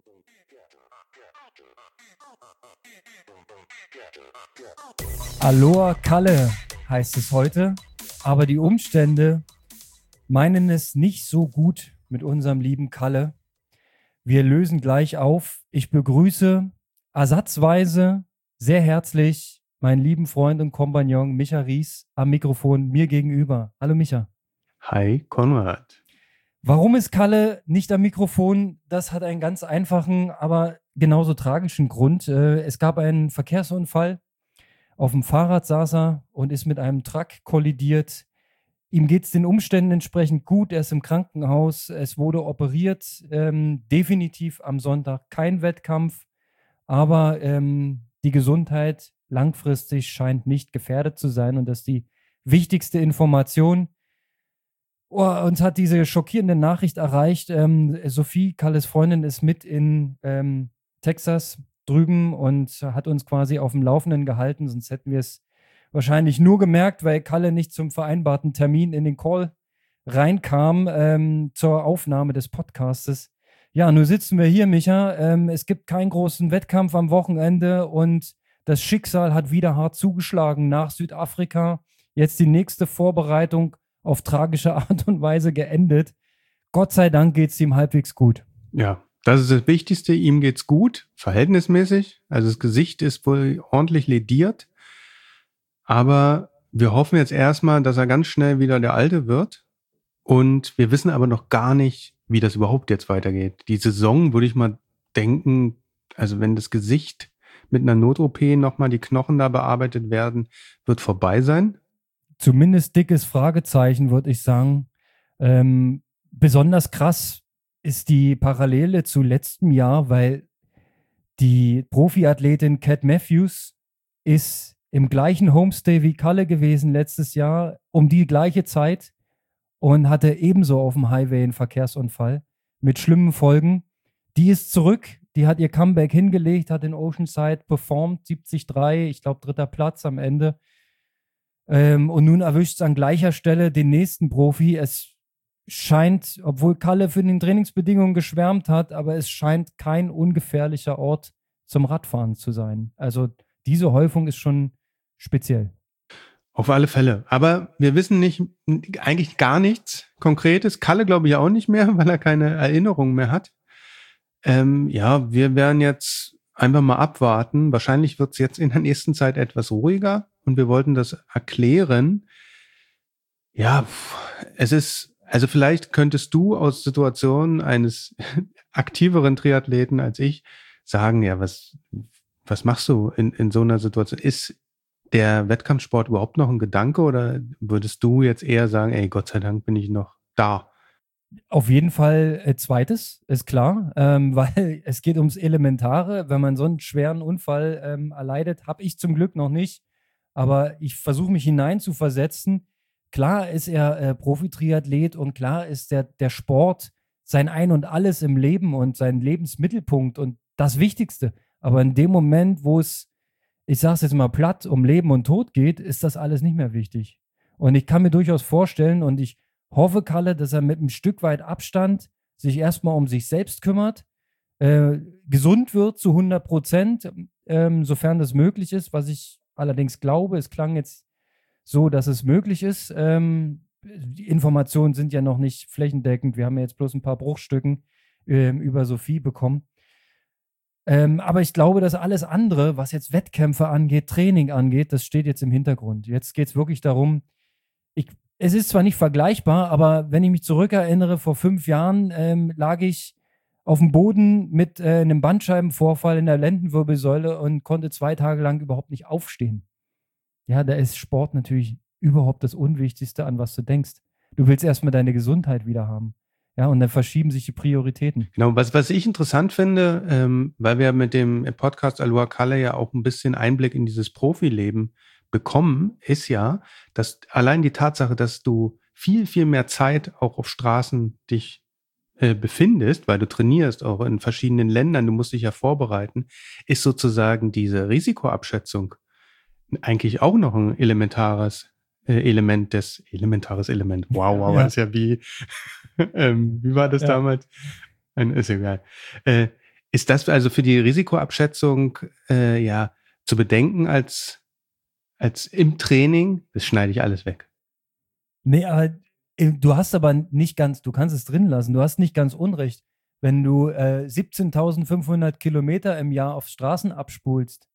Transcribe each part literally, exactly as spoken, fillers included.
Aloha Kalle heißt es heute, aber die Umstände meinen es nicht so gut mit unserem lieben Kalle. Wir lösen gleich auf. Ich begrüße ersatzweise sehr herzlich meinen lieben Freund und Kompagnon Micha Ries am Mikrofon mir gegenüber. Hallo Micha. Hi Konrad. Warum ist Kalle nicht am Mikrofon? Das hat einen ganz einfachen, aber genauso tragischen Grund. Es gab einen Verkehrsunfall. Auf dem Fahrrad saß er und ist mit einem Truck kollidiert. Ihm geht es den Umständen entsprechend gut. Er ist im Krankenhaus. Es wurde operiert. Ähm, definitiv am Sonntag kein Wettkampf. Aber ähm, die Gesundheit langfristig scheint nicht gefährdet zu sein. Und das ist die wichtigste Information. Oh, uns hat diese schockierende Nachricht erreicht. Ähm, Sophie, Kalles Freundin, ist mit in ähm, Texas drüben und hat uns quasi auf dem Laufenden gehalten. Sonst hätten wir es wahrscheinlich nur gemerkt, weil Kalle nicht zum vereinbarten Termin in den Call reinkam ähm, zur Aufnahme des Podcastes. Ja, nun sitzen wir hier, Micha. Ähm, es gibt keinen großen Wettkampf am Wochenende und das Schicksal hat wieder hart zugeschlagen nach Südafrika. Jetzt die nächste Vorbereitung auf tragische Art und Weise geendet. Gott sei Dank geht es ihm halbwegs gut. Ja, das ist das Wichtigste. Ihm geht's gut, verhältnismäßig. Also das Gesicht ist wohl ordentlich lediert. Aber wir hoffen jetzt erstmal, dass er ganz schnell wieder der Alte wird. Und wir wissen aber noch gar nicht, wie das überhaupt jetzt weitergeht. Die Saison, würde ich mal denken, also wenn das Gesicht mit einer Not-O P nochmal die Knochen da bearbeitet werden, wird vorbei sein. Zumindest dickes Fragezeichen, würde ich sagen. Ähm, besonders krass ist die Parallele zu letztem Jahr, weil die Profiathletin Cat Matthews ist im gleichen Homestay wie Kalle gewesen letztes Jahr um die gleiche Zeit und hatte ebenso auf dem Highway einen Verkehrsunfall mit schlimmen Folgen. Die ist zurück, die hat ihr Comeback hingelegt, hat in Oceanside performt, siebzig Komma drei, ich glaube dritter Platz am Ende. Ähm, und nun erwischt es an gleicher Stelle den nächsten Profi. Es scheint, obwohl Kalle für den Trainingsbedingungen geschwärmt hat, aber es scheint kein ungefährlicher Ort zum Radfahren zu sein. Also diese Häufung ist schon speziell. Auf alle Fälle. Aber wir wissen nicht, eigentlich gar nichts Konkretes. Kalle glaube ich auch nicht mehr, weil er keine Erinnerung mehr hat. Ähm, ja, wir werden jetzt einfach mal abwarten. Wahrscheinlich wird es jetzt in der nächsten Zeit etwas ruhiger und wir wollten das erklären. Ja, es ist, also vielleicht könntest du aus Situationen eines aktiveren Triathleten als ich sagen, ja, was, was machst du in, in so einer Situation? Ist der Wettkampfsport überhaupt noch ein Gedanke oder würdest du jetzt eher sagen, ey, Gott sei Dank bin ich noch da? Auf jeden Fall äh, zweites, ist klar, ähm, weil es geht ums Elementare. Wenn man so einen schweren Unfall ähm, erleidet, habe ich zum Glück noch nicht, aber ich versuche mich hineinzuversetzen. Klar ist er äh, Profi-Triathlet und klar ist der, der Sport sein Ein und Alles im Leben und sein Lebensmittelpunkt und das Wichtigste. Aber in dem Moment, wo es, ich sage es jetzt mal platt, um Leben und Tod geht, ist das alles nicht mehr wichtig. Und ich kann mir durchaus vorstellen und ich hoffe, Kalle, dass er mit einem Stück weit Abstand sich erstmal um sich selbst kümmert, äh, gesund wird zu hundert Prozent, ähm, sofern das möglich ist, was ich allerdings glaube. Es klang jetzt so, dass es möglich ist. Ähm, die Informationen sind ja noch nicht flächendeckend. Wir haben ja jetzt bloß ein paar Bruchstücken ähm, über Sophie bekommen. Ähm, aber ich glaube, dass alles andere, was jetzt Wettkämpfe angeht, Training angeht, das steht jetzt im Hintergrund. Jetzt geht es wirklich darum, ich Es ist zwar nicht vergleichbar, aber wenn ich mich zurückerinnere, vor fünf Jahren ähm, lag ich auf dem Boden mit äh, einem Bandscheibenvorfall in der Lendenwirbelsäule und konnte zwei Tage lang überhaupt nicht aufstehen. Ja, da ist Sport natürlich überhaupt das Unwichtigste, an was du denkst. Du willst erstmal deine Gesundheit wieder haben. Ja, und dann verschieben sich die Prioritäten. Genau, was, was ich interessant finde, ähm, weil wir mit dem Podcast Aloha Kalle ja auch ein bisschen Einblick in dieses Profileben bekommen, ist ja, dass allein die Tatsache, dass du viel, viel mehr Zeit auch auf Straßen dich äh, befindest, weil du trainierst, auch in verschiedenen Ländern, du musst dich ja vorbereiten, ist sozusagen diese Risikoabschätzung eigentlich auch noch ein elementares äh, Element des, elementares Element, wow, wow, Ja. das ist ja wie, ähm, wie war das Ja. damals? Ein, ist egal. Äh, Ist das also für die Risikoabschätzung äh, ja zu bedenken als, als im Training? Das schneide ich alles weg. Nee, aber äh, du hast aber nicht ganz, du kannst es drin lassen, du hast nicht ganz Unrecht. Wenn du äh, siebzehntausendfünfhundert Kilometer im Jahr auf Straßen abspulst,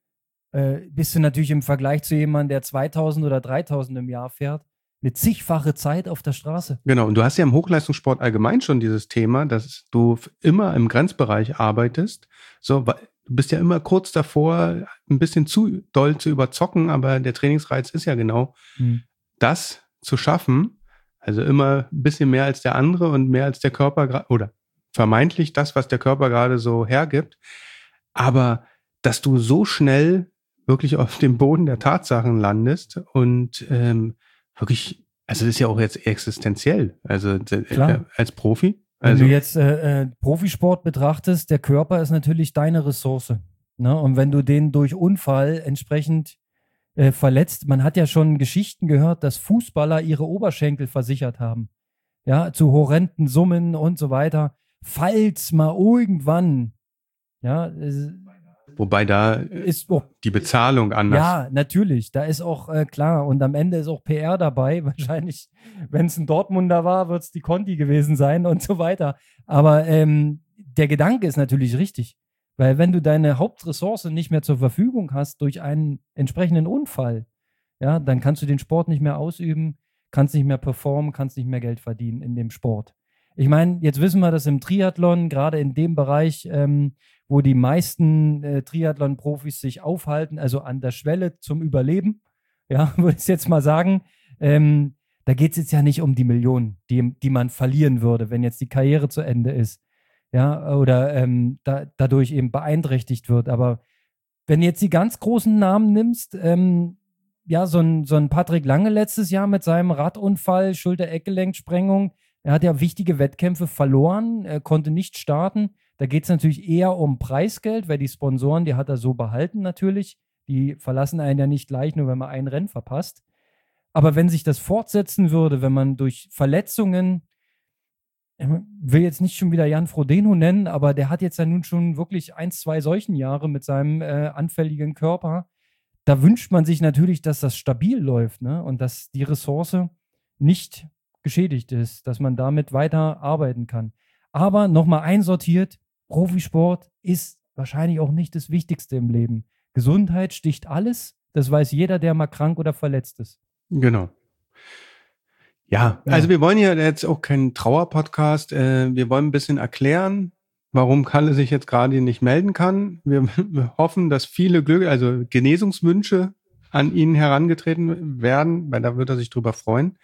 äh, bist du natürlich im Vergleich zu jemandem, der zweitausend oder dreitausend im Jahr fährt, eine zigfache Zeit auf der Straße. Genau, und du hast ja im Hochleistungssport allgemein schon dieses Thema, dass du immer im Grenzbereich arbeitest. So, du bist ja immer kurz davor, ein bisschen zu doll zu überzocken, aber der Trainingsreiz ist ja genau hm. das zu schaffen. Also immer ein bisschen mehr als der andere und mehr als der Körper, oder vermeintlich das, was der Körper gerade so hergibt. Aber dass du so schnell wirklich auf dem Boden der Tatsachen landest und ähm, wirklich, also das ist ja auch jetzt existenziell, also äh, als Profi. Also wenn du jetzt äh, äh, Profisport betrachtest, der Körper ist natürlich deine Ressource. Ne? Und wenn du den durch Unfall entsprechend äh, verletzt, man hat ja schon Geschichten gehört, dass Fußballer ihre Oberschenkel versichert haben. Ja, zu horrenden Summen und so weiter. Falls mal irgendwann, ja, äh, wobei da ist auch die Bezahlung anders. Ja, natürlich. Da ist auch äh, klar. Und am Ende ist auch P R dabei. Wahrscheinlich, wenn es ein Dortmunder war, wird es die Conti gewesen sein und so weiter. Aber ähm, der Gedanke ist natürlich richtig. Weil wenn du deine Hauptressource nicht mehr zur Verfügung hast durch einen entsprechenden Unfall, ja, dann kannst du den Sport nicht mehr ausüben, kannst nicht mehr performen, kannst nicht mehr Geld verdienen in dem Sport. Ich meine, jetzt wissen wir, dass im Triathlon, gerade in dem Bereich, ähm, wo die meisten äh, Triathlon-Profis sich aufhalten, also an der Schwelle zum Überleben, ja, würde ich jetzt mal sagen, ähm, da geht es jetzt ja nicht um die Millionen, die, die man verlieren würde, wenn jetzt die Karriere zu Ende ist, ja, oder ähm, da, dadurch eben beeinträchtigt wird. Aber wenn du jetzt die ganz großen Namen nimmst, ähm, ja, so ein, so ein Patrick Lange letztes Jahr mit seinem Radunfall, Schulter-Eckgelenksprengung, er hat ja wichtige Wettkämpfe verloren, er konnte nicht starten. Da geht es natürlich eher um Preisgeld, weil die Sponsoren, die hat er so behalten natürlich. Die verlassen einen ja nicht gleich, nur wenn man ein Rennen verpasst. Aber wenn sich das fortsetzen würde, wenn man durch Verletzungen, ich will jetzt nicht schon wieder Jan Frodeno nennen, aber der hat jetzt ja nun schon wirklich ein, zwei solchen Jahre mit seinem äh, anfälligen Körper. Da wünscht man sich natürlich, dass das stabil läuft, ne? Und dass die Ressource nicht geschädigt ist, dass man damit weiter arbeiten kann. Aber nochmal einsortiert, Profisport ist wahrscheinlich auch nicht das Wichtigste im Leben. Gesundheit sticht alles. Das weiß jeder, der mal krank oder verletzt ist. Genau. Ja, ja. Also wir wollen ja jetzt auch keinen Trauer-Podcast. Äh, wir wollen ein bisschen erklären, warum Kalle sich jetzt gerade nicht melden kann. Wir, wir hoffen, dass viele Glück, also Genesungswünsche an ihn herangetreten werden, weil da wird er sich drüber freuen.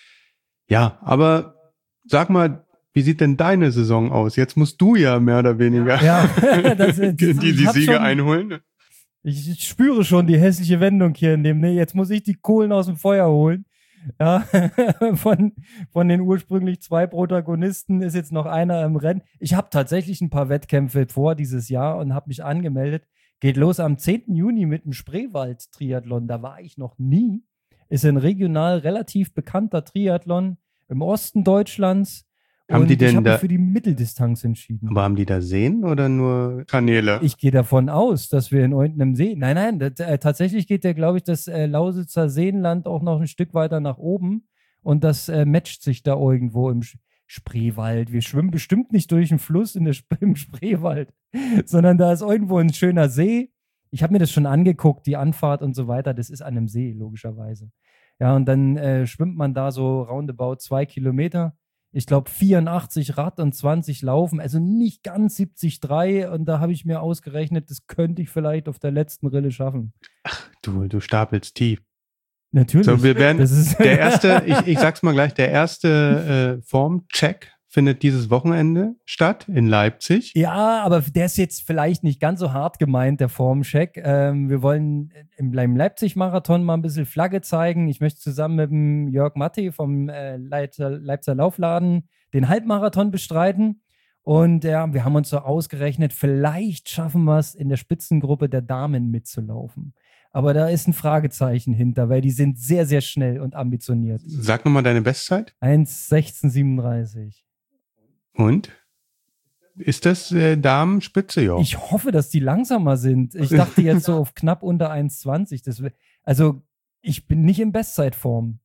Ja, aber sag mal, wie sieht denn deine Saison aus? Jetzt musst du ja mehr oder weniger ja, das, das, die, die Siege schon, einholen. Ich spüre schon die hässliche Wendung hier in dem, ne? Jetzt muss ich die Kohlen aus dem Feuer holen. Ja, von, von den ursprünglich zwei Protagonisten ist jetzt noch einer im Rennen. Ich habe tatsächlich ein paar Wettkämpfe vor dieses Jahr und habe mich angemeldet. Geht los am zehnten Juni mit dem Spreewald-Triathlon. Da war ich noch nie. Ist ein regional relativ bekannter Triathlon im Osten Deutschlands. Haben und die denn ich habe da, mich für die Mitteldistanz entschieden. Aber haben die da Seen oder nur Kanäle? Ich gehe davon aus, dass wir in irgendeinem See. Nein, nein, das, äh, tatsächlich geht der, glaube ich, das äh, Lausitzer Seenland auch noch ein Stück weiter nach oben. Und das äh, matcht sich da irgendwo im Sch- Spreewald. Wir schwimmen bestimmt nicht durch einen Fluss in der Sp- im Spreewald, sondern da ist irgendwo ein schöner See. Ich habe mir das schon angeguckt, die Anfahrt und so weiter. Das ist an einem See, logischerweise. Ja, und dann äh, schwimmt man da so roundabout zwei Kilometer. Ich glaube vierundachtzig Rad und zwanzig Laufen, also nicht ganz siebzig Komma drei. Und da habe ich mir ausgerechnet, das könnte ich vielleicht auf der letzten Rille schaffen. Ach, du, du stapelst tief. Natürlich. So, wir werden, das ist der erste, ich, ich sag's mal gleich, der erste äh, Formcheck findet dieses Wochenende statt in Leipzig. Ja, aber der ist jetzt vielleicht nicht ganz so hart gemeint, der Formcheck. Ähm, wir wollen im, im Leipzig-Marathon mal ein bisschen Flagge zeigen. Ich möchte zusammen mit dem Jörg Matti vom äh, Leipziger, Leipziger Laufladen den Halbmarathon bestreiten. Und ja, wir haben uns so ausgerechnet, vielleicht schaffen wir es in der Spitzengruppe der Damen mitzulaufen. Aber da ist ein Fragezeichen hinter, weil die sind sehr, sehr schnell und ambitioniert. Sag nochmal deine Bestzeit. eins sechzehn siebenunddreißig. Und? ist das äh, Damenspitze, ja. Ich hoffe, dass die langsamer sind. Ich dachte jetzt so auf knapp unter eins zwanzig. Das, also ich bin nicht in Bestzeitform.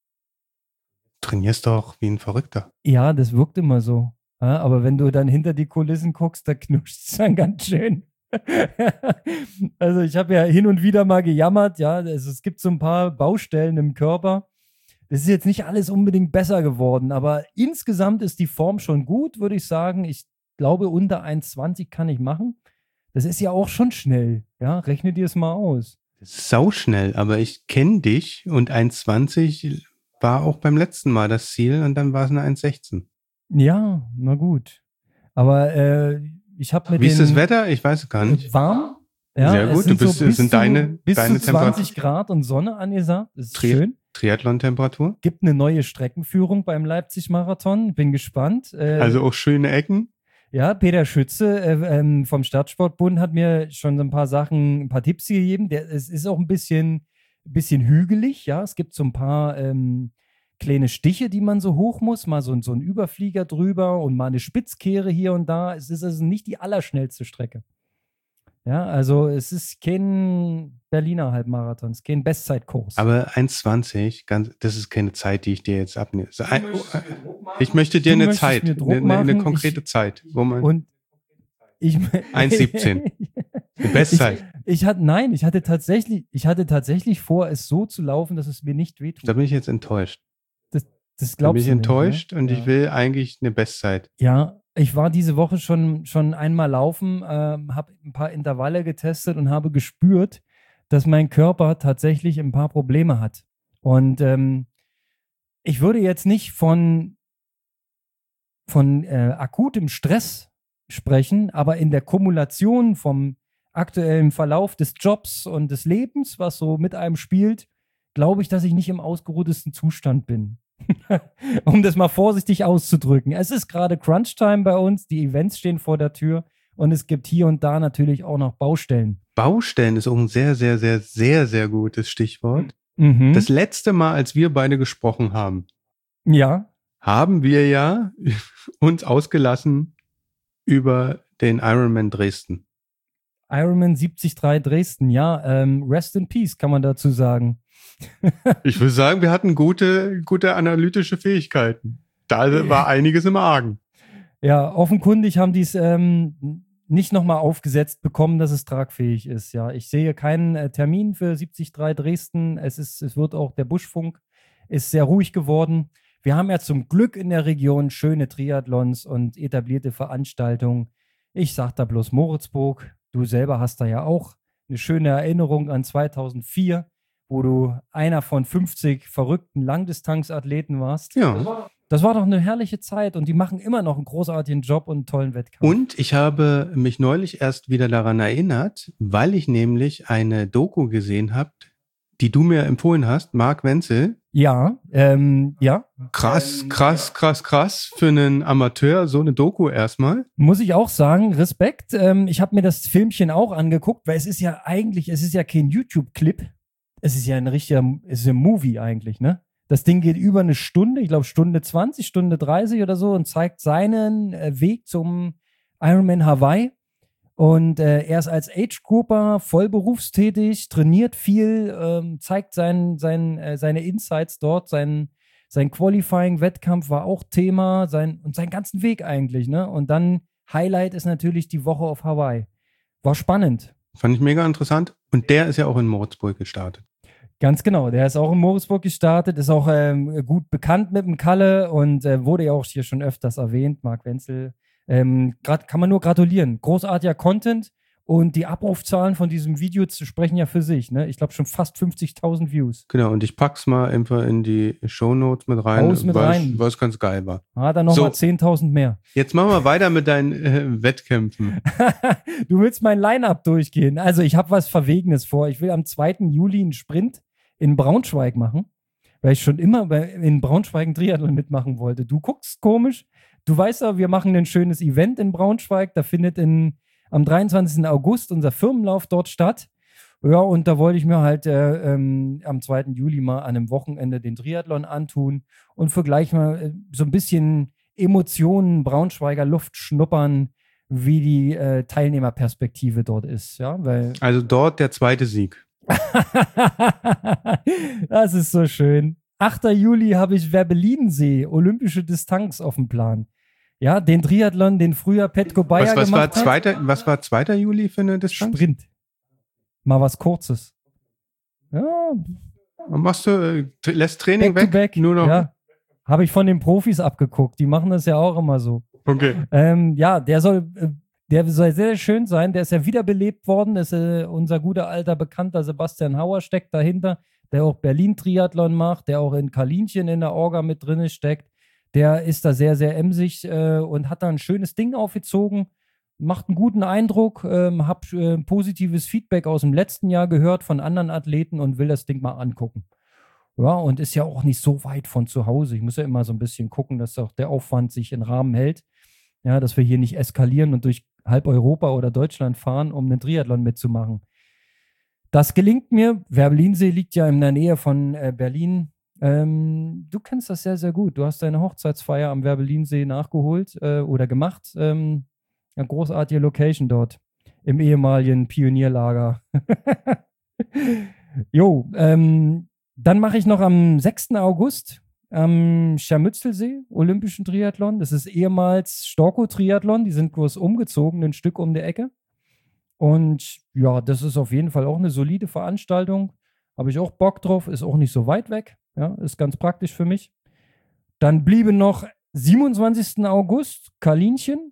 Trainierst doch wie ein Verrückter. Ja, das wirkt immer so. Ja, aber wenn du dann hinter die Kulissen guckst, da knirscht es dann ganz schön. Also ich habe ja hin und wieder mal gejammert, ja, also es gibt so ein paar Baustellen im Körper. Das ist jetzt nicht alles unbedingt besser geworden, aber insgesamt ist die Form schon gut, würde ich sagen. Ich glaube, unter eins zwanzig kann ich machen. Das ist ja auch schon schnell, ja, rechne dir es mal aus. Das ist sauschnell, aber ich kenne dich und eins zwanzig war auch beim letzten Mal das Ziel und dann war es eine eins sechzehn. Ja, na gut. Aber äh, ich habe mit Wie ist den das Wetter? Ich weiß es gar nicht. warm. Ja, Sehr gut, es sind du bist, so es bis sind zu, deine, bis deine zu zwanzig Temperatur. Grad und Sonne angesagt. Das ist Tri- schön. Triathlon-Temperatur. Gibt eine neue Streckenführung beim Leipzig-Marathon. Bin gespannt. Äh, Also auch schöne Ecken. Ja, Peter Schütze äh, ähm, vom Stadtsportbund hat mir schon so ein paar Sachen, ein paar Tipps gegeben. Der, es ist auch ein bisschen, bisschen hügelig, ja. Es gibt so ein paar ähm, kleine Stiche, die man so hoch muss, mal so, so ein Überflieger drüber und mal eine Spitzkehre hier und da. Es ist also nicht die allerschnellste Strecke. Ja, also es ist kein Berliner Halbmarathon, es ist kein Bestzeitkurs. Aber eins zwanzig, ganz, das ist keine Zeit, die ich dir jetzt abnehme. So, ein, ich möchte dir Du eine möchtest Zeit, mir Druck eine, eine, eine machen. konkrete Ich- Zeit, wo man Und ich eins siebzehn. Die Bestzeit. Ich, ich hatte, nein, ich hatte tatsächlich, ich hatte tatsächlich vor, es so zu laufen, dass es mir nicht wehtut. Da bin ich jetzt enttäuscht. Das Da bin glaubst ich du nicht, enttäuscht ne? und Ja. ich will eigentlich eine Bestzeit. Ja, ich war diese Woche schon, schon einmal laufen, ähm, habe ein paar Intervalle getestet und habe gespürt, dass mein Körper tatsächlich ein paar Probleme hat. Und ähm, ich würde jetzt nicht von, von äh, akutem Stress sprechen, aber in der Kumulation vom aktuellen Verlauf des Jobs und des Lebens, was so mit einem spielt, glaube ich, dass ich nicht im ausgeruhtesten Zustand bin. Um das mal vorsichtig auszudrücken. Es ist gerade Crunch-Time bei uns, die Events stehen vor der Tür und es gibt hier und da natürlich auch noch Baustellen. Baustellen ist auch ein sehr, sehr, sehr, sehr, sehr gutes Stichwort. Mhm. Das letzte Mal, als wir beide gesprochen haben, Ja, haben wir ja uns ausgelassen über den Ironman Dresden. Ironman siebzig Komma drei Dresden, ja, ähm, rest in peace, kann man dazu sagen. Ich würde sagen, wir hatten gute, gute analytische Fähigkeiten. Da war einiges im Argen. Ja, offenkundig haben die es ähm, nicht nochmal aufgesetzt bekommen, dass es tragfähig ist. Ja, ich sehe keinen äh, Termin für siebzig Komma drei Dresden. Es ist, es wird auch der Buschfunk ist sehr ruhig geworden. Wir haben ja zum Glück in der Region schöne Triathlons und etablierte Veranstaltungen. Ich sag da bloß Moritzburg. Du selber hast da ja auch eine schöne Erinnerung an zweitausendvier, wo du einer von fünfzig verrückten Langdistanzathleten warst. Ja. Das war doch eine herrliche Zeit und die machen immer noch einen großartigen Job und einen tollen Wettkampf. Und ich habe mich neulich erst wieder daran erinnert, weil ich nämlich eine Doku gesehen habe, die du mir empfohlen hast, Marc Wenzel. Ja, ähm, ja. Krass, krass, krass, krass für einen Amateur, so eine Doku erstmal. Muss ich auch sagen, Respekt. Ähm, ich habe mir das Filmchen auch angeguckt, weil es ist ja eigentlich, es ist ja kein YouTube-Clip. Es ist ja ein richtiger, es ist ein Movie eigentlich, ne? Das Ding geht über eine Stunde, ich glaube Stunde zwanzig, Stunde dreißig oder so und zeigt seinen äh, Weg zum Ironman Hawaii. Und äh, er ist als Age-Grouper voll berufstätig, trainiert viel, ähm, zeigt sein, sein, äh, seine Insights dort, sein, sein Qualifying-Wettkampf war auch Thema sein, und seinen ganzen Weg eigentlich, ne? Und dann Highlight ist natürlich die Woche auf Hawaii. War spannend. Fand ich mega interessant. Und der ist ja auch in Moritzburg gestartet. Ganz genau, der ist auch in Moritzburg gestartet, ist auch ähm, gut bekannt mit dem Kalle und äh, wurde ja auch hier schon öfters erwähnt, Marc Wenzel. Ähm, grad, kann man nur gratulieren. Großartiger Content und die Abrufzahlen von diesem Video zu sprechen ja für sich. Ne? Ich glaube schon fast fünfzigtausend Views. Genau, und ich pack's mal einfach in die Shownotes mit rein, Haus mit weil rein. es was ganz geil war. Hat er nochmal So. zehntausend mehr. Jetzt machen wir weiter mit deinen äh, Wettkämpfen. Du willst mein Line-Up durchgehen. Also ich habe was Verwegenes vor. Ich will am zweiten Juli einen Sprint in Braunschweig machen, weil ich schon immer bei, in Braunschweig einen Triathlon mitmachen wollte. Du guckst komisch. Du weißt ja, wir machen ein schönes Event in Braunschweig. Da findet in, am dreiundzwanzigsten August unser Firmenlauf dort statt. Ja, und da wollte ich mir halt äh, ähm, am zweiten Juli mal an einem Wochenende den Triathlon antun und für gleich mal äh, so ein bisschen Emotionen, Braunschweiger Luft schnuppern, wie die äh, Teilnehmerperspektive dort ist. Ja, weil Also dort der zweite Sieg. Das ist so schön. achter Juli habe ich Werbelinsee, olympische Distanz auf dem Plan. Ja, den Triathlon, den früher Petko Bayer Was, was, war gemacht hat. zweiter, was war zweiter Juli für eine Distanz? Sprint. Mal was Kurzes. Ja, Und machst du, äh, lässt Training back weg? to back. Nur noch? Ja, habe ich von den Profis abgeguckt. Die machen das ja auch immer so. Okay. Ähm, ja, der soll, äh, der soll sehr, sehr schön sein. Der ist ja wiederbelebt worden. Das ist äh, unser guter alter Bekannter Sebastian Hauer steckt dahinter, der auch Berlin-Triathlon macht, der auch in Kalinchen in der Orga mit drin steckt. Der ist da sehr, sehr emsig äh, und hat da ein schönes Ding aufgezogen. Macht einen guten Eindruck. Ähm, hab äh, positives Feedback aus dem letzten Jahr gehört von anderen Athleten und will das Ding mal angucken. Ja, und ist ja auch nicht so weit von zu Hause. Ich muss ja immer so ein bisschen gucken, dass auch der Aufwand sich in Rahmen hält. Ja, dass wir hier nicht eskalieren und durch halb Europa oder Deutschland fahren, um einen Triathlon mitzumachen. Das gelingt mir. Werbelinsee liegt ja in der Nähe von äh, Berlin. Ähm, du kennst das sehr, sehr gut. Du hast deine Hochzeitsfeier am Werbelinsee nachgeholt äh, oder gemacht. Ähm, eine großartige Location dort im ehemaligen Pionierlager. Jo, ähm, dann mache ich noch am sechsten August am Scharmützelsee Olympischen Triathlon. Das ist ehemals Storko-Triathlon. Die sind kurz umgezogen, ein Stück um die Ecke. Und ja, das ist auf jeden Fall auch eine solide Veranstaltung. Habe ich auch Bock drauf. Ist auch nicht so weit weg. Ja, ist ganz praktisch für mich. Dann bliebe noch siebenundzwanzigsten August Kalinchen.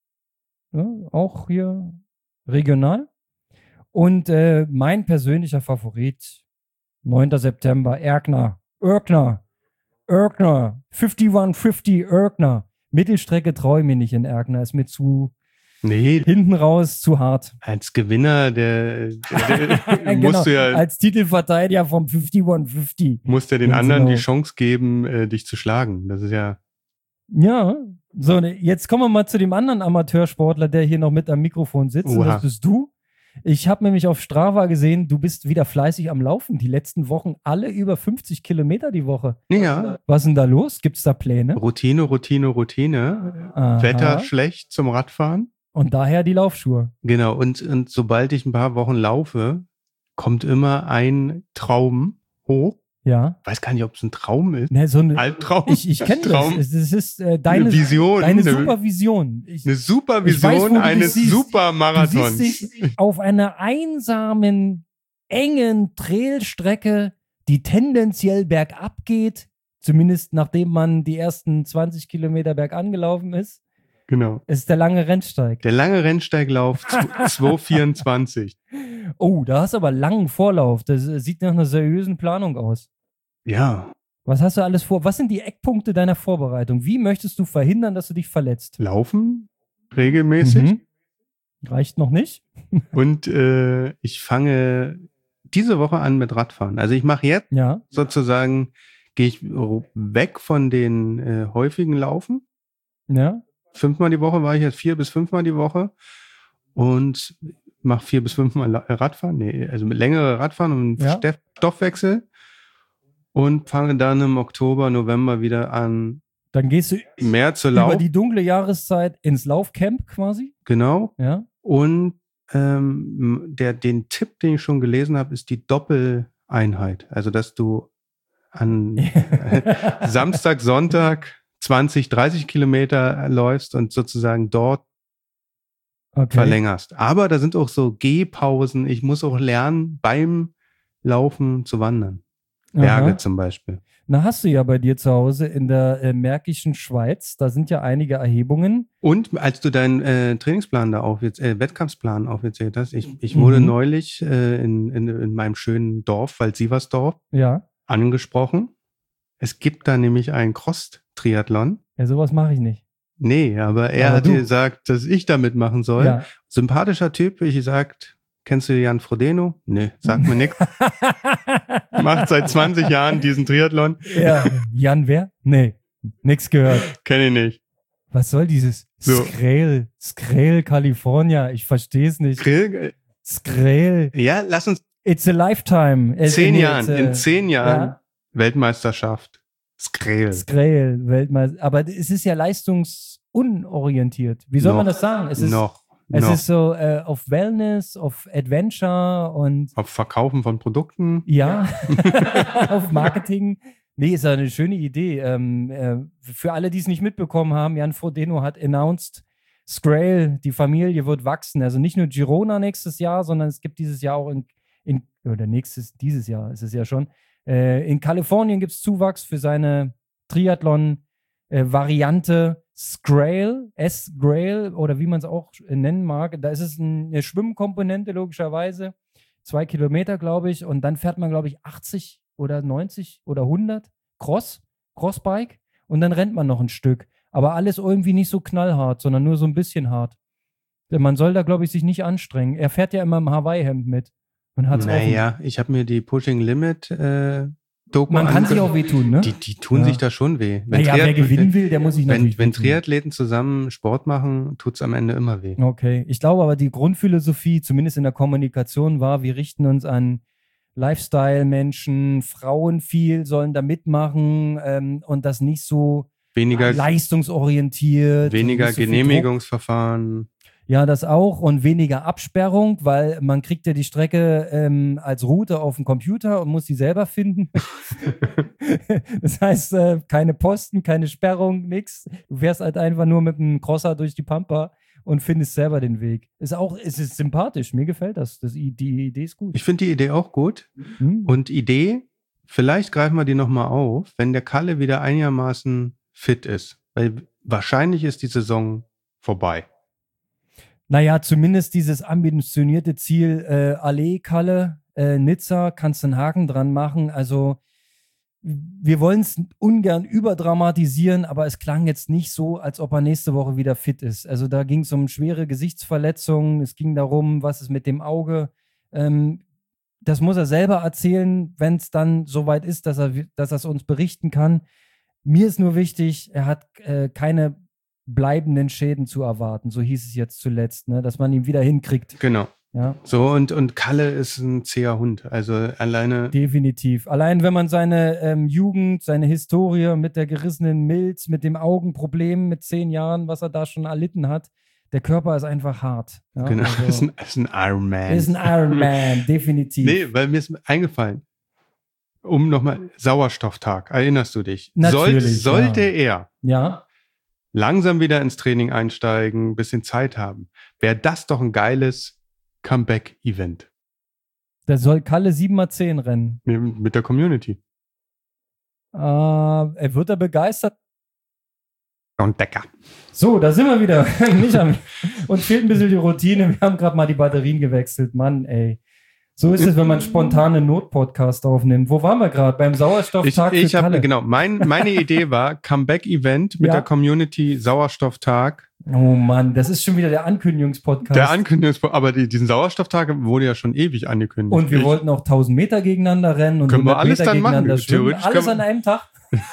Ja, auch hier regional. Und äh, mein persönlicher Favorit, neunten September, Erkner. Erkner. Erkner. einundfünfzig fünfzig Erkner. Mittelstrecke traue ich mir nicht in Erkner. Ist mir zu Nee, hinten raus zu hart. als Gewinner, der, der, der Genau, musst du ja, als Titelverteidiger vom einundfünfzig fünfzig. musst ja den Ganz anderen genau. die Chance geben, äh, dich zu schlagen. Das ist ja, Ja, so, ne, jetzt kommen wir mal zu dem anderen Amateursportler, der hier noch mit am Mikrofon sitzt. Und Oha. das bist du. Ich habe nämlich auf Strava gesehen, du bist wieder fleißig am Laufen. Die letzten Wochen alle über fünfzig Kilometer die Woche. ja, Was ist denn da los? Gibt es da Pläne? Routine, Routine, Routine. Aha. Wetter schlecht zum Radfahren. Und daher die Laufschuhe. Genau, und, und sobald ich ein paar Wochen laufe, kommt immer ein Traum hoch. Ja. Weiß gar nicht, ob es ein Traum ist. Ne, so eine, Albtraum. ich ich kenne das. Traum. Es es ist äh, deine, Eine Vision. deine eine, Supervision. Ich, eine super Ich weiß, wo Vision du dich eines siehst. Supermarathons. Du siehst dich auf einer einsamen, engen Trailstrecke, die tendenziell bergab geht, zumindest nachdem man die ersten zwanzig Kilometer bergan gelaufen ist. Genau. Es ist der lange Rennsteig. Der lange Rennsteiglauf zwei vierundzwanzig. Oh, da hast du aber langen Vorlauf. Das äh, sieht nach einer seriösen Planung aus. Ja, Was hast du alles vor? Was sind die Eckpunkte deiner Vorbereitung? Wie möchtest du verhindern, dass du dich verletzt? laufen regelmäßig. Mhm. Reicht noch nicht? Und äh, ich fange diese Woche an mit Radfahren. Also ich mache jetzt Ja. sozusagen, gehe ich weg von den äh, häufigen Laufen. Ja. Fünfmal die Woche war ich jetzt vier bis fünfmal die Woche und mache vier bis fünfmal La- Radfahren. Nee, also mit längere Radfahren und Ja. Steff- Stoffwechsel und fange dann im Oktober, November wieder an, Dann gehst du mehr zu über laufen. die dunkle Jahreszeit ins Laufcamp quasi. Genau. Ja. Und ähm, der, den Tipp, den ich schon gelesen habe, ist die Doppeleinheit. Also, dass du an Samstag, Sonntag zwanzig, dreißig Kilometer läufst und sozusagen dort Okay. verlängerst. Aber da sind auch so Gehpausen. Ich muss auch lernen, beim Laufen zu wandern. Berge Aha. zum Beispiel. Na, hast du ja bei dir zu Hause in der äh, Märkischen Schweiz. Da sind ja einige Erhebungen. Und als du deinen äh, Trainingsplan da aufgez- äh, Wettkampfplan aufgezählt hast, ich, ich wurde Mhm. neulich äh, in, in, in meinem schönen Dorf, Waldsiversdorf, Ja. angesprochen. Es gibt da nämlich einen Cross-Triathlon. Ja, sowas mache ich nicht. Nee, aber er Aber hat du. gesagt, dass ich da mitmachen soll. Ja. Sympathischer Typ, ich gesagt, kennst du Jan Frodeno? Nee, sagt mir nichts. Macht seit zwanzig Jahren diesen Triathlon. Ja. Jan wer? Nee. Nix gehört. Kenn ich nicht. Was soll dieses So. Skrel? Skrel, California. Ich verstehe es nicht. Grill, Skrel. ja, lass uns It's a lifetime. Äh, zehn nee, Jahren, it's a- in zehn Jahren Ja. Weltmeisterschaft. Skrel. Skrel, Weltmeister. Aber es ist ja leistungsunorientiert. Wie soll noch, man das sagen? Es ist, noch. Es noch. ist so äh, auf Wellness, auf Adventure und auf Verkaufen von Produkten. Ja, auf Marketing. Nee, ist ja eine schöne Idee. Ähm, äh, für alle, die es nicht mitbekommen haben, Jan Frodeno hat announced, Skrel, die Familie wird wachsen. Also nicht nur Girona nächstes Jahr, sondern es gibt dieses Jahr auch in, in oder nächstes, dieses Jahr ist es ja schon, äh, in Kalifornien gibt es Zuwachs für seine Triathlon-Variante äh, Skrel, S-Grail oder wie man es auch nennen mag. Da ist es ein, eine Schwimmkomponente logischerweise. Zwei Kilometer, glaube ich. Und dann fährt man, glaube ich, achtzig oder neunzig oder hundert Cross, Crossbike. Und dann rennt man noch ein Stück. Aber alles irgendwie nicht so knallhart, sondern nur so ein bisschen hart. Denn man soll da, glaube ich, sich nicht anstrengen. Er fährt ja immer im Hawaii-Hemd mit. Und hat's naja, ich habe mir die Pushing Limit äh, Doku Man kann sich auch wehtun, ne? Die, die tun ja. sich da schon weh. Wenn naja, wer gewinnen will, der muss sich natürlich Wenn, wenn Triathleten zusammen Sport machen, tut es am Ende immer weh. Okay, ich glaube aber, die Grundphilosophie, zumindest in der Kommunikation, war, wir richten uns an Lifestyle-Menschen, Frauen viel, sollen da mitmachen ähm, und das nicht so weniger, leistungsorientiert. Weniger so Genehmigungsverfahren. Ja, das auch und weniger Absperrung, weil man kriegt ja die Strecke ähm, als Route auf dem Computer und muss sie selber finden. Das heißt, äh, keine Posten, keine Sperrung, nix. Du fährst halt einfach nur mit einem Crosser durch die Pampa und findest selber den Weg. Ist auch, es ist sympathisch, mir gefällt das. das die Idee ist gut. Ich finde die Idee auch gut. Mhm. Und Idee, vielleicht greifen wir die nochmal auf, wenn der Kalle wieder einigermaßen fit ist. Weil wahrscheinlich ist die Saison vorbei. Naja, zumindest dieses ambitionierte Ziel äh, Allee, Kalle, äh, Nizza, kannst du einen Haken dran machen. Also wir wollen es ungern überdramatisieren, aber es klang jetzt nicht so, als ob er nächste Woche wieder fit ist. Also da ging es um schwere Gesichtsverletzungen, es ging darum, was ist mit dem Auge. Ähm, das muss er selber erzählen, wenn es dann soweit ist, dass er dass er es uns berichten kann. Mir ist nur wichtig, er hat äh, keine bleibenden Schäden zu erwarten. So hieß es jetzt zuletzt, ne? Dass man ihn wieder hinkriegt. Genau. Ja. So, und, und Kalle ist ein zäher Hund. Also alleine. Definitiv. Allein wenn man seine ähm, Jugend, seine Historie mit der gerissenen Milz, mit dem Augenproblem mit zehn Jahren, was er da schon erlitten hat, der Körper ist einfach hart. Ja? Genau, also, ist, ein, ist ein Iron Man. Ist ein Iron Man, definitiv. Nee, weil mir ist eingefallen. Um nochmal, Sauerstofftag, erinnerst du dich? Natürlich. Soll, sollte ja. er ja. langsam wieder ins Training einsteigen, ein bisschen Zeit haben, wäre das doch ein geiles Comeback-Event. Da soll Kalle sieben mal zehn rennen. Mit der Community. Äh, er wird da begeistert. Und Decker. So, da sind wir wieder. Uns fehlt ein bisschen die Routine. Wir haben gerade mal die Batterien gewechselt. Mann, ey. So ist es, wenn man spontan einen Not-Podcast aufnimmt. Wo waren wir gerade? Beim Sauerstofftag ich, ich für hab, Kalle. Genau, mein, meine Idee war Comeback-Event mit ja. der Community Sauerstofftag. Oh Mann, das ist schon wieder der Ankündigungspodcast. Der Ankündigungspodcast, aber die, diesen Sauerstofftag wurde ja schon ewig angekündigt. Und wir ich, wollten auch tausend Meter gegeneinander rennen und können wir alles Meter dann machen. Theoretisch alles an einem Tag.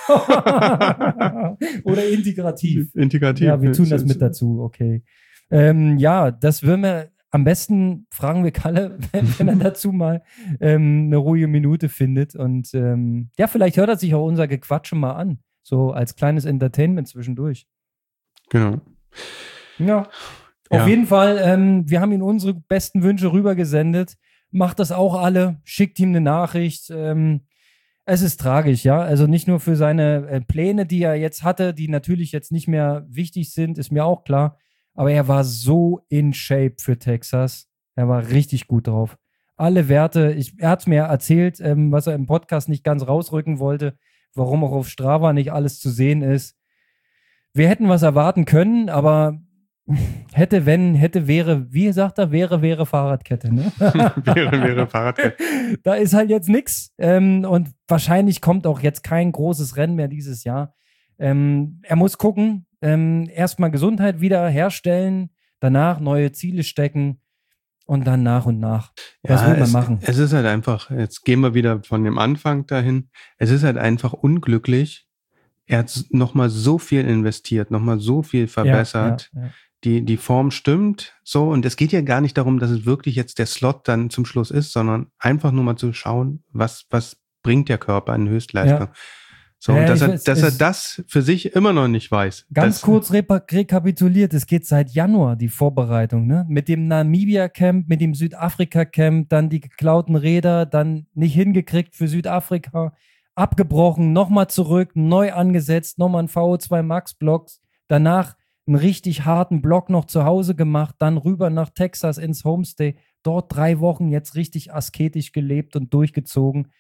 Oder integrativ. Integrativ. Ja, wir tun das mit dazu, okay. Ähm, ja, das würden wir am besten fragen wir Kalle, wenn, wenn er dazu mal ähm, eine ruhige Minute findet. Und ähm, ja, vielleicht hört er sich auch unser Gequatsche mal an. So als kleines Entertainment zwischendurch. Genau. Ja. Auf ja. jeden Fall, ähm, wir haben ihm unsere besten Wünsche rübergesendet. Macht das auch alle. Schickt ihm eine Nachricht. Ähm, es ist tragisch, ja. Also nicht nur für seine äh, Pläne, die er jetzt hatte, die natürlich jetzt nicht mehr wichtig sind, ist mir auch klar. Aber er war so in Shape für Texas. Er war richtig gut drauf. Alle Werte, ich, er hat es mir erzählt, ähm, was er im Podcast nicht ganz rausrücken wollte, warum auch auf Strava nicht alles zu sehen ist. Wir hätten was erwarten können, aber hätte, wenn, hätte, wäre, wie sagt er, wäre, wäre Fahrradkette. Ne? wäre, wäre Fahrradkette. Da ist halt jetzt nichts. Ähm, und wahrscheinlich kommt auch jetzt kein großes Rennen mehr dieses Jahr. Ähm, er muss gucken, ähm, erstmal Gesundheit wieder herstellen, danach neue Ziele stecken und dann nach und nach. Was ja, will man es, machen? Es ist halt einfach, jetzt gehen wir wieder von dem Anfang dahin, es ist halt einfach unglücklich. Er hat nochmal so viel investiert, nochmal so viel verbessert. Ja, ja, ja. Die, die Form stimmt so und es geht ja gar nicht darum, dass es wirklich jetzt der Slot dann zum Schluss ist, sondern einfach nur mal zu schauen, was, was bringt der Körper in Höchstleistung. Ja. So, Ja, und dass, ich er, weiß, dass er es- das für sich immer noch nicht weiß. Ganz das, kurz repa- rekapituliert, es geht seit Januar, die Vorbereitung, ne? Mit dem Namibia-Camp, mit dem Südafrika-Camp, dann die geklauten Räder, dann nicht hingekriegt für Südafrika, abgebrochen, nochmal zurück, neu angesetzt, nochmal ein V O zwei Max-Block, danach einen richtig harten Block noch zu Hause gemacht, dann rüber nach Texas ins Homestay, dort drei Wochen jetzt richtig asketisch gelebt und durchgezogen.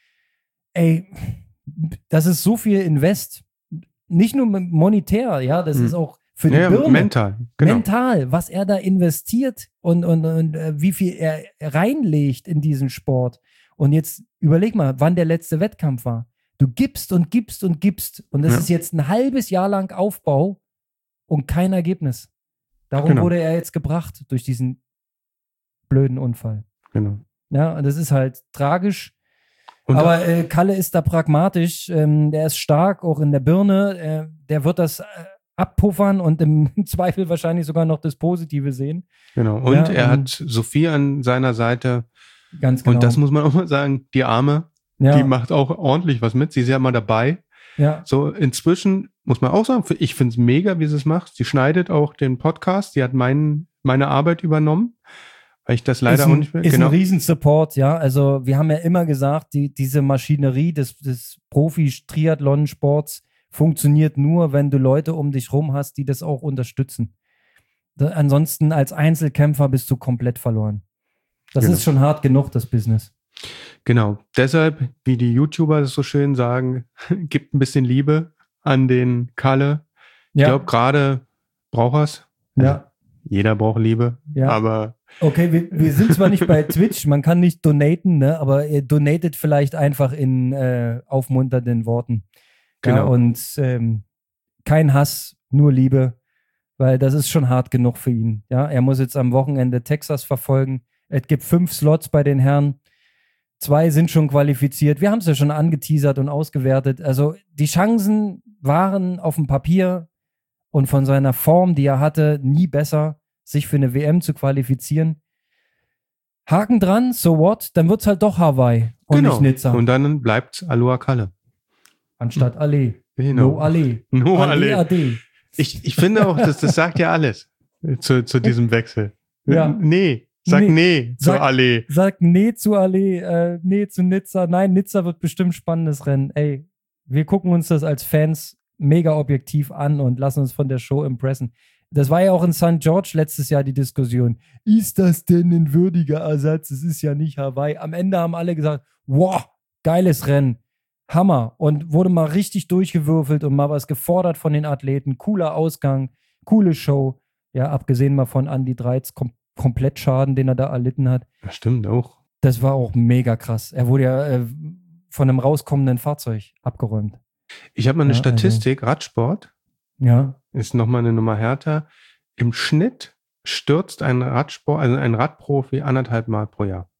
Ey, das ist so viel Invest. Nicht nur monetär, ja, das Hm. ist auch für die ja, Birne. mental. Genau. Mental, was er da investiert und, und, und äh, wie viel er reinlegt in diesen Sport. Und jetzt überleg mal, wann der letzte Wettkampf war. Du gibst und gibst und gibst. Und das Ja. ist jetzt ein halbes Jahr lang Aufbau und kein Ergebnis. Darum Genau. wurde er jetzt gebracht durch diesen blöden Unfall. genau. Ja, und das ist halt tragisch. Und Aber äh, Kalle ist da pragmatisch, ähm, der ist stark, auch in der Birne, äh, der wird das äh, abpuffern und im Zweifel wahrscheinlich sogar noch das Positive sehen. Genau. Und Ja, er ähm, hat Sophie an seiner Seite. Ganz genau. Und das muss man auch mal sagen, die Arme, ja, die macht auch ordentlich was mit. Sie ist ja mal dabei. ja, So, inzwischen muss man auch sagen, für- ich finde es mega, wie sie es macht. Sie schneidet auch den Podcast. Sie hat mein, meine Arbeit übernommen, weil ich das leider ist ein, auch nicht mehr. ist Genau. ein Riesensupport, ja. Also wir haben ja immer gesagt, die, diese Maschinerie des, des Profi-Triathlon-Sports funktioniert nur, wenn du Leute um dich rum hast, die das auch unterstützen. Da, ansonsten als Einzelkämpfer bist du komplett verloren. Das Genau. ist schon hart genug, das Business. Genau. Deshalb, wie die YouTuber es so schön sagen, gibt ein bisschen Liebe an den Kalle. Ich Ja, glaube, gerade braucht er es. ja, Jeder braucht Liebe. ja. Aber Okay, wir, wir sind zwar nicht bei Twitch, man kann nicht donaten, ne, aber ihr donatet vielleicht einfach in äh, aufmunternden Worten. Ja, genau. und ähm, kein Hass, nur Liebe, weil das ist schon hart genug für ihn. Ja, er muss jetzt am Wochenende Texas verfolgen. Es gibt fünf Slots bei den Herren. Zwei sind schon qualifiziert. Wir haben es ja schon angeteasert und ausgewertet. Also die Chancen waren auf dem Papier und von seiner Form, die er hatte, nie besser, sich für eine W M zu qualifizieren. Haken dran, so what? Dann wird es halt doch Hawaii und genau. nicht Nizza. Und dann bleibt Aloha Kalle. Anstatt Allee. Genau. No Allee. No Allee, Allee. Ade. Ich, ich finde auch, das, das sagt ja alles zu, zu diesem Wechsel. Ja. Nee, sag Nee. nee, zur Sag- Allee. Sag nee zu Allee, äh, nee zu Nizza. Nein, Nizza wird bestimmt spannendes Rennen. Ey, wir gucken uns das als Fans mega objektiv an und lassen uns von der Show impressen. Das war ja auch in Sankt George letztes Jahr die Diskussion. Ist das denn ein würdiger Ersatz? Es ist ja nicht Hawaii. Am Ende haben alle gesagt, wow, geiles Rennen. Hammer. Und wurde mal richtig durchgewürfelt und mal was gefordert von den Athleten. Cooler Ausgang, coole Show. Ja, abgesehen mal von Andy Dreiz, kom Komplettschaden, den er da erlitten hat. Das stimmt auch. Das war auch mega krass. Er wurde ja äh, von einem rauskommenden Fahrzeug abgeräumt. Ich habe mal eine Ja, also- Statistik, Radsport Ja, ist nochmal eine Nummer härter. Im Schnitt stürzt ein Radsport, also ein Radprofi anderthalb Mal pro Jahr.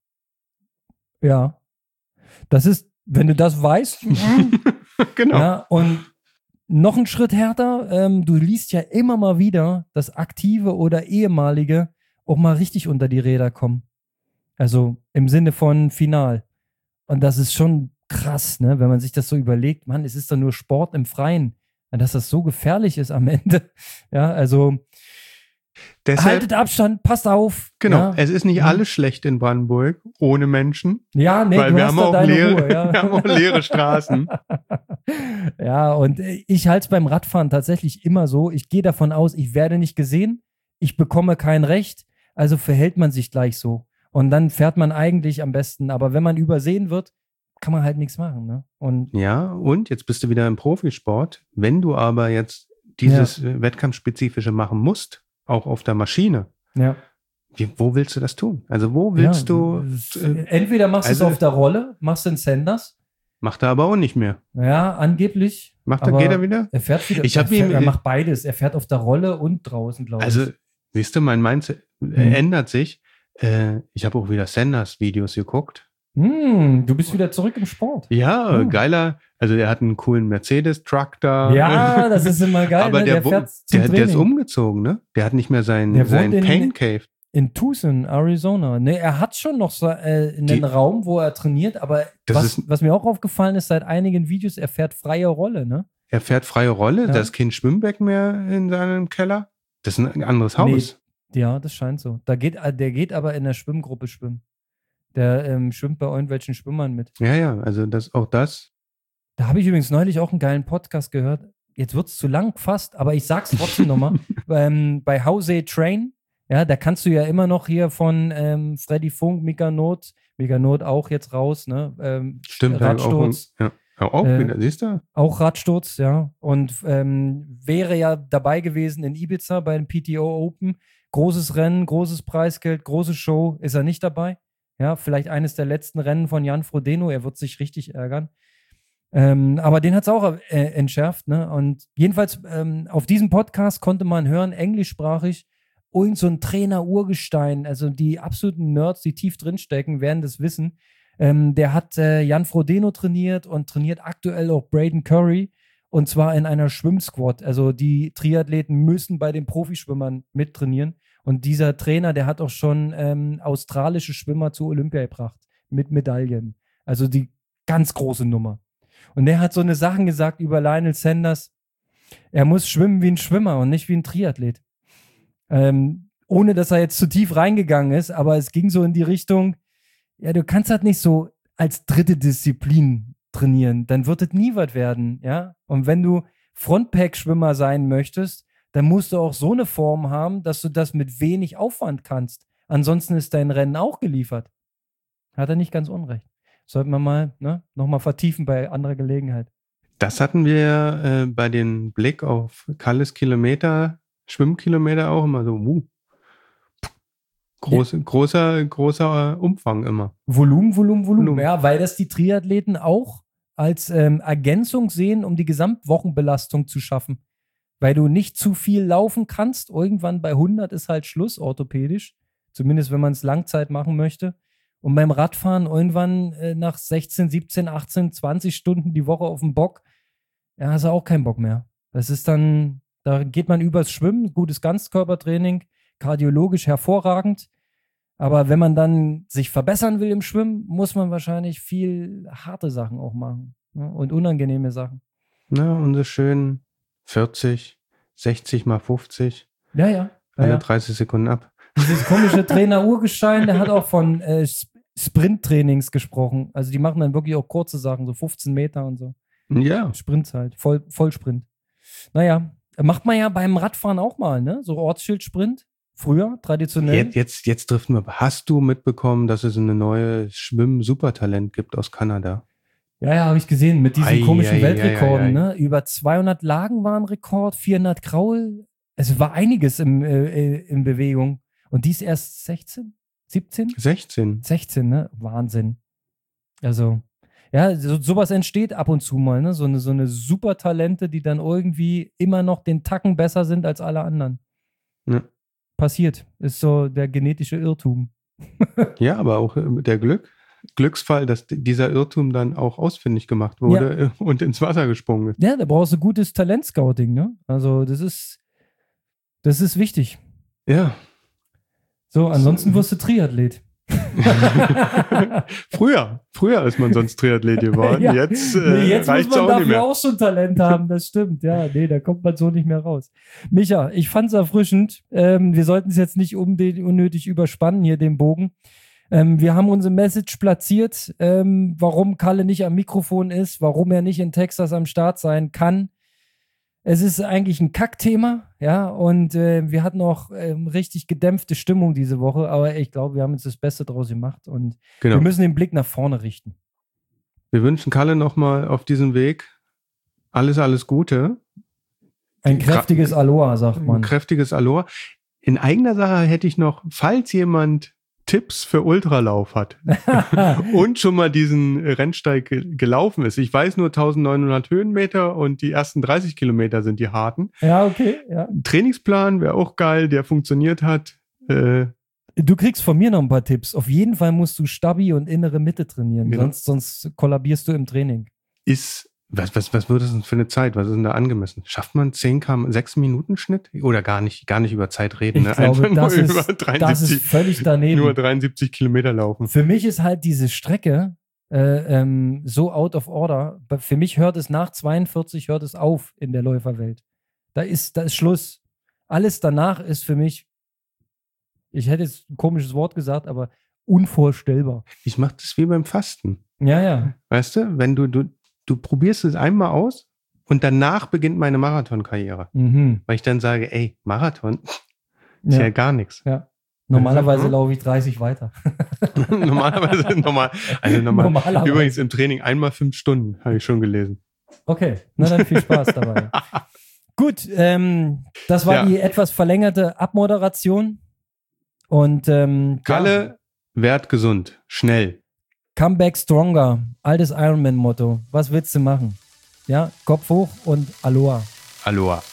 ja. Das ist, wenn du das weißt, Genau. ja, und noch einen Schritt härter, ähm, du liest ja immer mal wieder, dass aktive oder ehemalige auch mal richtig unter die Räder kommen. Also im Sinne von Final. Und das ist schon krass, ne? Wenn man sich das so überlegt, Mann, es ist doch nur Sport im Freien. Und dass das so gefährlich ist am Ende. Ja, also Deshalb, haltet Abstand, passt auf. genau, Ja, es ist nicht Mhm. alles schlecht in Brandenburg ohne Menschen, ja nee, weil du wir hast haben, da auch deine leere, Ruhe. Ja. wir haben auch leere Straßen. Ja, und ich halte es beim Radfahren tatsächlich immer so. Ich gehe davon aus, ich werde nicht gesehen, ich bekomme kein Recht, also verhält man sich gleich so. Und dann fährt man eigentlich am besten. Aber wenn man übersehen wird, kann man halt nichts machen. Ne? Und Ja, und jetzt bist du wieder im Profisport. Wenn du aber jetzt dieses äh, Wettkampfspezifische machen musst, auch auf der Maschine, ja. wie, wo willst du das tun? Also wo willst ja, du, es- äh, Entweder machst du also- es auf der Rolle, machst du einen Sanders. macht er aber auch nicht mehr. Ja, angeblich. Macht er, aber geht er wieder? Er fährt wieder. Ich er, hab fährt, ihm- er macht beides. Er fährt auf der Rolle und draußen, glaube ich. Also, siehst du, mein Mindset äh, Mhm. ändert sich. Äh, ich habe auch wieder Sanders-Videos geguckt. Hm, du bist wieder zurück im Sport. Ja, Oh. geiler. Also der hat einen coolen Mercedes-Truck da. Ja, das ist immer geil. Aber ne? der, der wo- fährt zum der, der ist Training. umgezogen, ne? Der hat nicht mehr seinen, Der wohnt seinen in- Pain Cave. In Tucson, Arizona. Ne, er hat schon noch so, äh, einen Die- Raum, wo er trainiert, aber Das was, ist- was mir auch aufgefallen ist, seit einigen Videos, er fährt freie Rolle, ne? Er fährt freie Rolle, Ja. da ist kein Schwimmbecken mehr in seinem Keller. Das ist ein anderes Haus. Nee, ja, das scheint so. Da geht, der geht aber in der Schwimmgruppe schwimmen. Der ähm, schwimmt bei irgendwelchen Schwimmern mit. Ja, ja, also das, auch das. Da habe ich übrigens neulich auch einen geilen Podcast gehört. Jetzt wird es zu lang fast, aber ich sag's trotzdem nochmal. ähm, bei How They Train, ja, da kannst du ja immer noch hier von ähm, Freddy Funk, Mika Not, Mika Not auch jetzt raus, ne? Ähm, Stimmt, Radsturz. Auch, ja. Ja, auch Äh, wieder, siehst du? Auch Radsturz, ja. Und ähm, wäre ja dabei gewesen in Ibiza bei den P T O Open. Großes Rennen, großes Preisgeld, große Show. Ist er nicht dabei? Ja, vielleicht eines der letzten Rennen von Jan Frodeno. Er wird sich richtig ärgern. Ähm, aber den hat es auch äh, entschärft. Ne? Und jedenfalls ähm, auf diesem Podcast konnte man hören, englischsprachig, irgend so ein Trainer-Urgestein, also die absoluten Nerds, die tief drinstecken, werden das wissen. Ähm, der hat äh, Jan Frodeno trainiert und trainiert aktuell auch Braden Curry und zwar in einer Schwimmsquad. Also die Triathleten müssen bei den Profischwimmern mittrainieren und dieser Trainer, der hat auch schon ähm, australische Schwimmer zu Olympia gebracht mit Medaillen. Also die ganz große Nummer. Und der hat so eine Sachen gesagt über Lionel Sanders. Er muss schwimmen wie ein Schwimmer und nicht wie ein Triathlet. Ähm, ohne, dass er jetzt zu tief reingegangen ist, aber es ging so in die Richtung, ja, du kannst halt nicht so als dritte Disziplin trainieren, dann wird es nie was werden, ja. Und wenn du Frontpack-Schwimmer sein möchtest, dann musst du auch so eine Form haben, dass du das mit wenig Aufwand kannst. Ansonsten ist dein Rennen auch geliefert. Hat er nicht ganz unrecht. Sollten wir mal ne, nochmal vertiefen bei anderer Gelegenheit. Das hatten wir äh, bei den Blick auf Kalles Kilometer, Schwimmkilometer auch immer so, uh, groß, ja. großer, großer Umfang immer. Volumen, Volumen, Volumen. Volumen. Ja, weil das die Triathleten auch als ähm, Ergänzung sehen, um die Gesamtwochenbelastung zu schaffen. Weil du nicht zu viel laufen kannst. Irgendwann bei hundert ist halt Schluss orthopädisch. Zumindest, wenn man es Langzeit machen möchte. Und beim Radfahren irgendwann äh, nach sechzehn, siebzehn, achtzehn, zwanzig Stunden die Woche auf dem Bock, ja, hast du auch keinen Bock mehr. Das ist dann, da geht man übers Schwimmen, gutes Ganzkörpertraining, kardiologisch hervorragend. Aber wenn man dann sich verbessern will im Schwimmen, muss man wahrscheinlich viel harte Sachen auch machen. Ne? Und unangenehme Sachen. Na, und so schön vierzig, sechzig mal fünfzig. Ja, ja. Alle ja. dreißig Sekunden ab. Dieses komische Trainer Urgestein, der hat auch von äh, Sprinttrainings gesprochen. Also die machen dann wirklich auch kurze Sachen, so fünfzehn Meter und so. Ja. Sprints halt, Voll, Vollsprint. Naja, macht man ja beim Radfahren auch mal, ne? So Ortsschildsprint. Früher, traditionell. Jetzt, jetzt, jetzt driften wir. Hast du mitbekommen, dass es eine neue Schwimm-Supertalent gibt aus Kanada? Ja, ja, habe ich gesehen, mit diesen Ei, komischen ei, Weltrekorden, ei, ei, ne? Über zweihundert Lagen waren Rekord, vierhundert Kraul. Es war einiges im, äh, in Bewegung. Und die ist erst sechzehn? siebzehn? sechzehn. sechzehn, ne? Wahnsinn. Also, ja, so, sowas entsteht ab und zu mal, ne? So eine, so eine Supertalente, die dann irgendwie immer noch den Tacken besser sind als alle anderen. Ja. Passiert. Ist so der genetische Irrtum. Ja, aber auch der Glück, Glücksfall, dass dieser Irrtum dann auch ausfindig gemacht wurde ja. und ins Wasser gesprungen ist. Ja, da brauchst du gutes Talentscouting, ne? Also, das ist, das ist wichtig. Ja. So, ansonsten wirst du Triathlet. früher, früher ist man sonst Triathlet geworden. Ja. Jetzt, äh, nee, jetzt reicht's muss man auch dafür nicht mehr. auch schon Talent haben, das stimmt. Ja, nee, da kommt man so nicht mehr raus. Micha, ich fand's erfrischend. Ähm, wir sollten es jetzt nicht um den, unnötig überspannen, hier den Bogen. Ähm, wir haben unsere Message platziert, ähm, warum Kalle nicht am Mikrofon ist, warum er nicht in Texas am Start sein kann. Es ist eigentlich ein Kackthema, ja, und äh, wir hatten auch ähm, richtig gedämpfte Stimmung diese Woche, aber ich glaube, wir haben uns das Beste draus gemacht und genau. wir müssen den Blick nach vorne richten. Wir wünschen Kalle nochmal auf diesem Weg alles, alles Gute. Ein kräftiges Aloha, sagt man. Ein kräftiges Aloha. In eigener Sache hätte ich noch, falls jemand Tipps für Ultralauf hat und schon mal diesen Rennsteig ge- gelaufen ist. Ich weiß nur eintausendneunhundert Höhenmeter und die ersten dreißig Kilometer sind die harten. Ja, okay. Ja. Trainingsplan wäre auch geil, der funktioniert hat. Äh, Du kriegst von mir noch ein paar Tipps. Auf jeden Fall musst du Stabi und innere Mitte trainieren, Genau. sonst, sonst kollabierst du im Training. ist Was, was, was wird das denn für eine Zeit? Was ist denn da angemessen? Schafft man zehn Kilometer, sechs Minuten Schnitt? Oder gar nicht, gar nicht über Zeit reden, ne? Ich glaube, Einfach das nur ist, über das dreiundsiebzig, ist völlig daneben. nur dreiundsiebzig Kilometer laufen. Für mich ist halt diese Strecke äh, ähm, so out of order. Für mich hört es nach zweiundvierzig hört es auf in der Läuferwelt. Da ist, da ist Schluss. Alles danach ist für mich, ich hätte jetzt ein komisches Wort gesagt, aber unvorstellbar. Ich mache das wie beim Fasten. Ja, ja. Weißt du, wenn du, du, du probierst es einmal aus und danach beginnt meine Marathonkarriere. Mhm. Weil ich dann sage, ey, Marathon ist ja, ja gar nichts. Ja. Normalerweise also, laufe ich dreißig weiter. Normalerweise normal. Also normal. Normalerweise. Übrigens im Training einmal fünf Stunden, habe ich schon gelesen. Okay, na dann viel Spaß dabei. Gut, ähm, das war ja. die etwas verlängerte Abmoderation. Und ähm, Kalle, ja. werd gesund, schnell. Come back stronger, altes Ironman-Motto. Was willst du machen? Ja, Kopf hoch und Aloha. Aloha.